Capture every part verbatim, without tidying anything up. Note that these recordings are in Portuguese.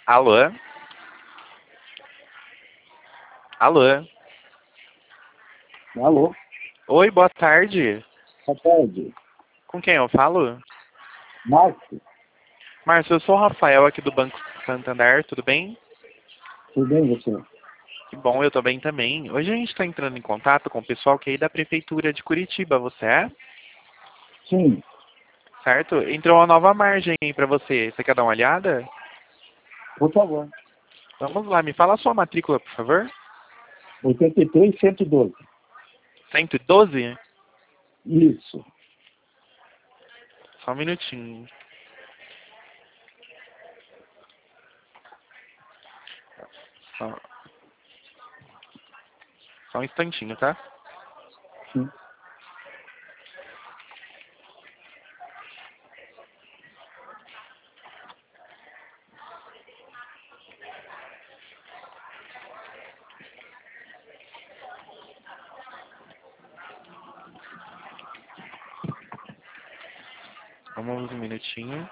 Alô? Alô? Alô? Oi, boa tarde. Boa tarde. Com quem eu falo? Márcio, Márcio, eu sou o Rafael aqui do Banco Santander, tudo bem? tudo bem você? Que bom, eu tô bem também. Hoje a gente está entrando em contato com o pessoal que é aí da Prefeitura de Curitiba, você é? Sim, Certo? Entrou uma nova margem aí pra você. Você quer dar uma olhada? por favor. Vamos lá, me fala a sua matrícula, por favor. oitenta e três, cento e doze. cento e doze? Isso. Só um minutinho. Só, só um instantinho, tá? Sim. Vamos um minutinho.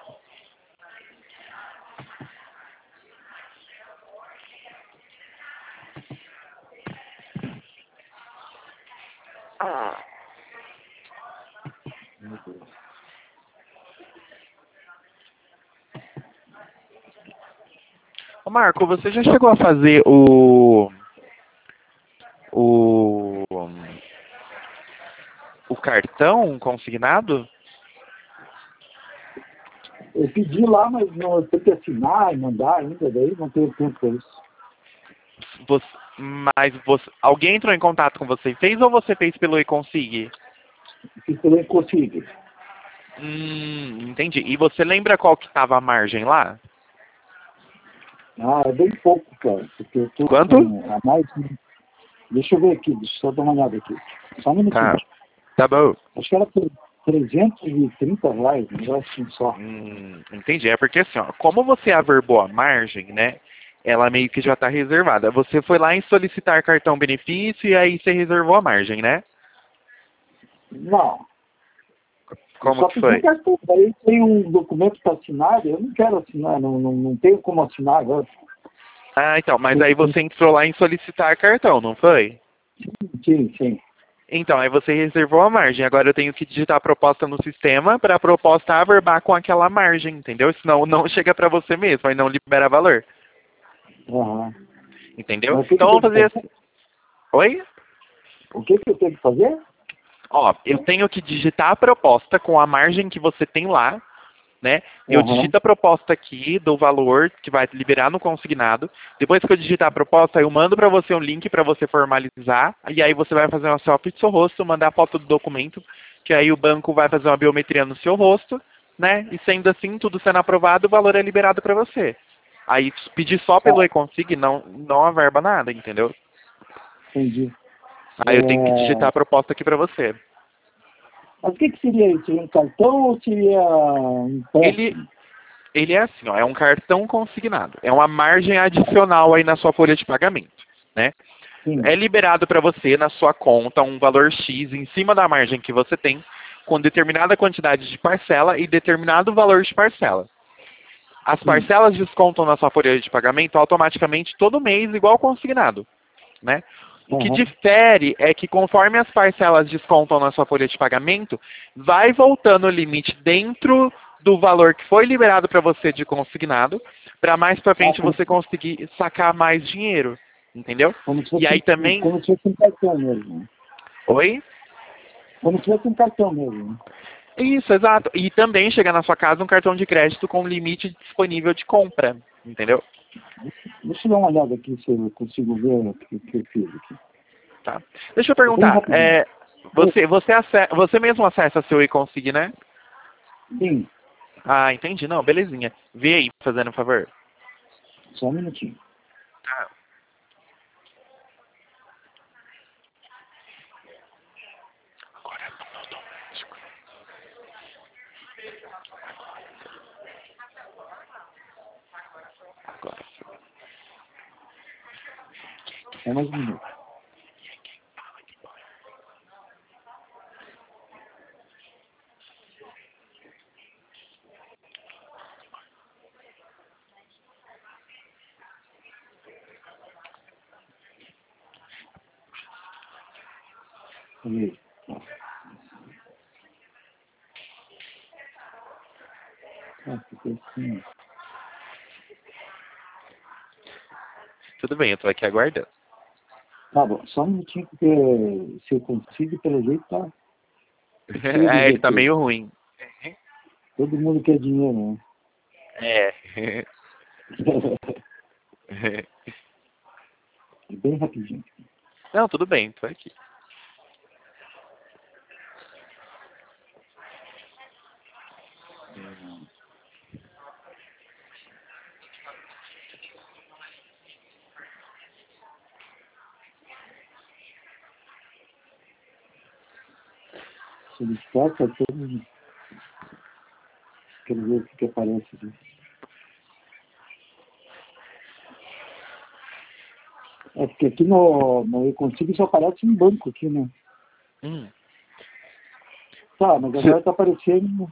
Ô Marco, você já chegou a fazer o o o cartão consignado? Eu pedi lá, mas não, eu tenho que assinar e mandar ainda, daí não tenho tempo para isso. Você, mas você, alguém entrou em contato com você e fez ou você fez pelo e-consig? Fiz pelo Consigo. Hum, entendi. E você lembra qual que estava a margem lá? Ah, é bem pouco, cara, porque eu tô Quanto? com a mais... Deixa eu ver aqui, deixa eu só dar uma olhada aqui. Só um minutinho. Tá, tá bom. Acho que era por trezentos e trinta reais, um negócio assim só. Hum, entendi. É porque assim, ó, como você averbou a margem, né? Ela meio que já está reservada. Você foi lá em solicitar cartão benefício e aí você reservou a margem, né? Não, eu Como só que pedi um foi? cartão. Daí tem um documento para assinar, eu não quero assinar, não, não, não tenho como assinar agora. Ah, então, mas aí você entrou lá em solicitar cartão, não foi? Sim, sim. Então, aí você reservou a margem. Agora eu tenho que digitar a proposta no sistema para a proposta averbar com aquela margem, entendeu? Senão não chega para você mesmo, aí não libera valor. Aham. Entendeu? Mas o que, que Então eu tenho vamos que fazer fazer? assim. Oi? O que, que eu tenho que fazer? Ó, eu tenho que digitar a proposta com a margem que você tem lá, né? Eu Aham. digito a proposta aqui do valor que vai liberar no consignado. Depois que eu digitar a proposta, eu mando para você um link para você formalizar. E aí você vai fazer uma selfie do seu rosto, mandar a foto do documento, que aí o banco vai fazer uma biometria no seu rosto, né? E sendo assim, tudo sendo aprovado, o valor é liberado para você. Aí pedir só pelo Tá, e-consig não, não averba nada, entendeu? entendi. Aí eu tenho que digitar É... a proposta aqui para você. Mas o que, que seria isso? Seria um cartão ou seria um Ele, empréstimo? ele é assim, ó, é um cartão consignado. É uma margem adicional aí na sua folha de pagamento, né? Sim. É liberado para você na sua conta um valor X em cima da margem que você tem, com determinada quantidade de parcela e determinado valor de parcela. As Sim. parcelas descontam na sua folha de pagamento automaticamente todo mês, igual consignado, né? O que Aham. difere é que conforme as parcelas descontam na sua folha de pagamento, vai voltando o limite dentro do valor que foi liberado para você de consignado, para mais para Ah, frente como, você conseguir sacar mais dinheiro, entendeu? como, se E aí fosse, um- também, como se fosse um cartão mesmo. Né? oi? Como se fosse um cartão mesmo. Né? Isso, exato. E também chega na sua casa um cartão de crédito com limite disponível de compra, entendeu? Deixa eu dar uma olhada aqui se eu consigo ver o que, que eu fiz aqui. Tá. Deixa eu Bem perguntar, rapidinho. é, você, você, ace- você mesmo acessa seu e-consig, né? Sim, Ah, entendi. Não, belezinha. Vê aí, fazendo um favor. só um minutinho. Tá. Agora é tudo automático. Agora sim. Só mais um minuto. E- Ah, fica assim. Tudo bem, eu tô aqui aguardando. Tá bom, só um minutinho, porque se eu consigo, pelo jeito, tá. É, ele tá meio ruim. Todo mundo quer dinheiro, né? É. Bem rapidinho. Não, tudo bem, tô aqui. Solicitar cartão. Quero ver o que, que aparece aqui. É porque aqui no, no Eu Consigo só aparece um banco aqui, né? Hum. Tá, mas agora tá aparecendo.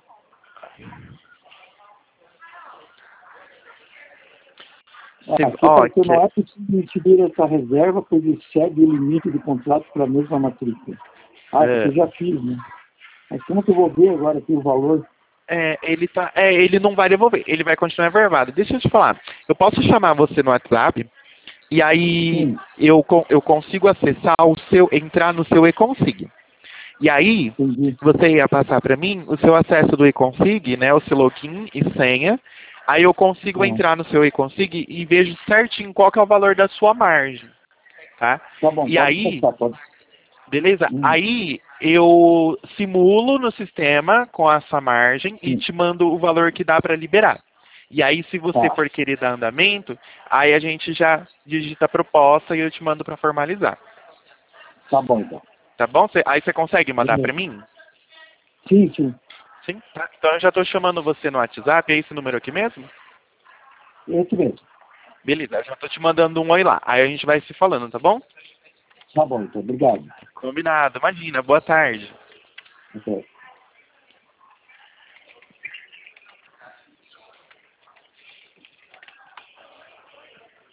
Ah, Cê, aqui ó, apareceu, que, não é possível incidir essa reserva, pois excede o limite de contrato para a mesma matrícula. Ah, É. isso eu já fiz, né? Mas como que eu vou ver agora aqui o valor? é, ele tá, é, ele não vai devolver, ele vai continuar verbado. Deixa eu te falar, eu posso chamar você no WhatsApp e aí Sim, eu, con- eu consigo acessar o seu, entrar no seu eConsig. E aí, entendi. você ia passar para mim o seu acesso do eConsig, né, o seu login e senha. Aí eu consigo Ah, entrar no seu eConsig e vejo certinho qual que é o valor da sua margem, tá? tá bom, E pode aí, passar, pode. beleza? Hum, Aí eu simulo no sistema com essa margem e sim, te mando o valor que dá para liberar. E aí, se você tá. for querer dar andamento, aí a gente já digita a proposta e eu te mando para formalizar. Tá bom, então. Tá bom? Cê- aí você consegue mandar Beleza. para mim? Sim, sim. Sim? Tá. Então eu já estou chamando você no WhatsApp. É esse número aqui mesmo? É isso mesmo. Beleza, eu já estou te mandando um oi lá. Aí a gente vai se falando, tá bom? Tá bom, então. Obrigado. Combinado. Imagina. Boa tarde. Até.